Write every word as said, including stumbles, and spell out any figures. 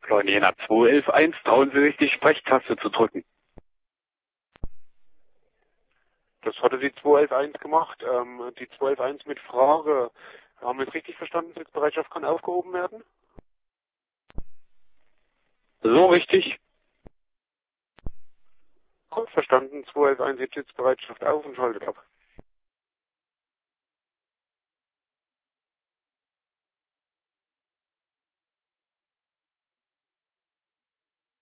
Flornena zwei elf eins, trauen Sie sich, die Sprechtaste zu drücken. Das hatte die zwei elf eins gemacht. Ähm, die zwei elf eins mit Frage. Haben wir es richtig verstanden? Sitzbereitschaft kann aufgehoben werden? So richtig? Gut verstanden. zwei elf eins hebt Sitzbereitschaft auf und schaltet ab.